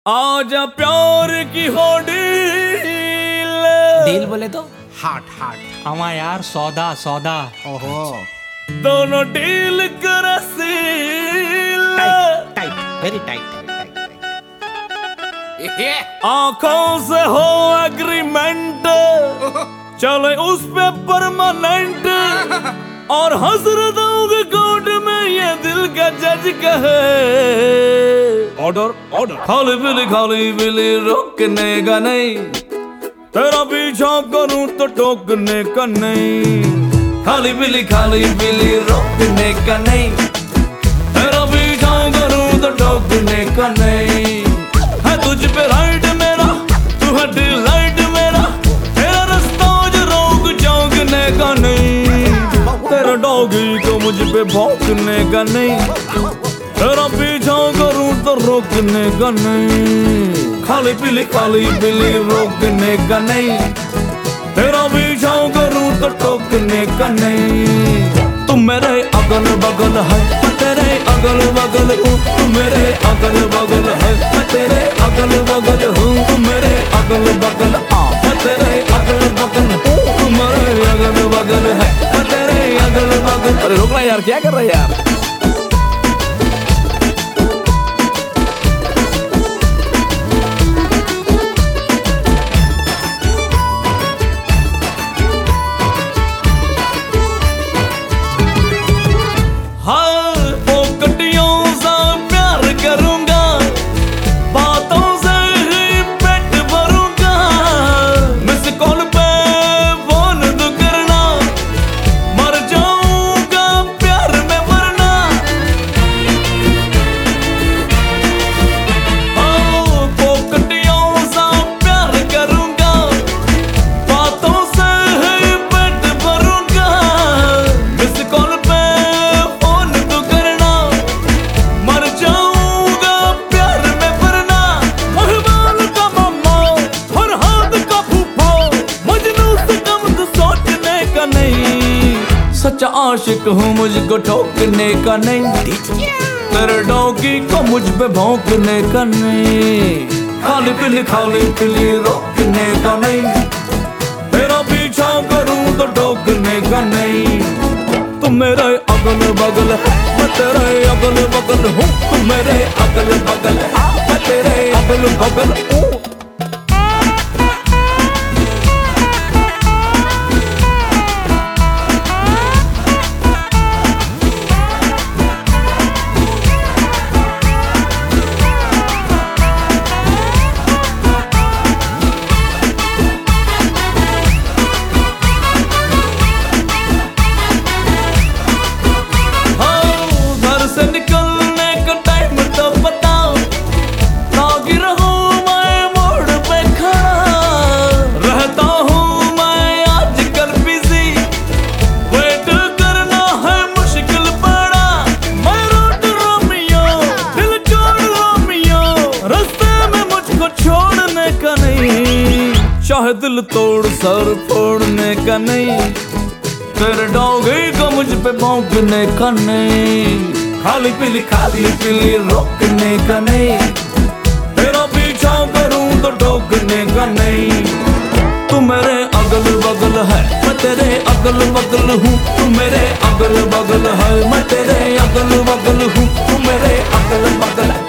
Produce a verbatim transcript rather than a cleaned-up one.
आजा प्यार की हो डील। डील बोले तो हार्ट हार्ट हमारा यार सौदा सौदा। ओहो दोनों डील कर seal. Tight tight very tight आंखों से हो एग्रीमेंट, चले उस पे परमानेंट। और हजरतों के कोर्ट में ये दिल का जज कहे ऑर्डर ऑर्डर। खाली बिली खाली बिली रोकने का नहीं, तेरा पीछा करूं तो टोकने का नहीं। खाली बिली खाली बिली रोकने का नहीं, तेरा पीछा करूं तो टोकने का नहीं। है तुझ पे राइट मेरा, तू है डिलाइट मेरा, तेरा रास्ता जो रोक चौंकने का नहीं। तेरा डॉगी को मुझ पे भौंकने का नहीं, तेरा पीछा करूं तो रोकने का नहीं। खाली पीली खाली बिली रोकने का नहीं, तेरा पीछा करूं तो टोकने का नहीं। तुम मेरे अगल बगल है, मैं तेरे अगल बगल हूँ। तुम मेरे अगल बगल है, मैं तेरे अगल बगल हूँ। तुम मेरे अगल बगल आ, मैं तेरे अगल बगल हूँ। तुम मेरे अगल बगल है, मैं तेरे अगल बगल। अरे रोकना यार, क्या कर रहा है यार। सच्चा आशिक हूँ, मुझको ठोकने का नहीं। तेरे डॉगी को मुझ पे भौंकने का नहीं। खाली पीली खाली पीली रोकने का नहीं, तेरा पीछा करूँ तो टोकने का नहीं। तुम मेरे अगल बगल है, मैं तेरे अगल बगल हूँ। तुम मेरे अगल बगल है, मैं तेरे अगल बगल हूँ। चाहे दिल तोड़ सर फोड़ने का नहीं, तेरे डॉगी को मुझ पे भौंकने का नहीं। खाली पीली खाली पीली रोकने का नहीं, तेरा पीछा करूं तो टोकने का नहीं। तू मेरे अगल बगल है, मैं तेरे अगल बगल हूँ। तू मेरे अगल बगल है, मैं तेरे अगल बगल हूँ। तू मेरे अगल बगल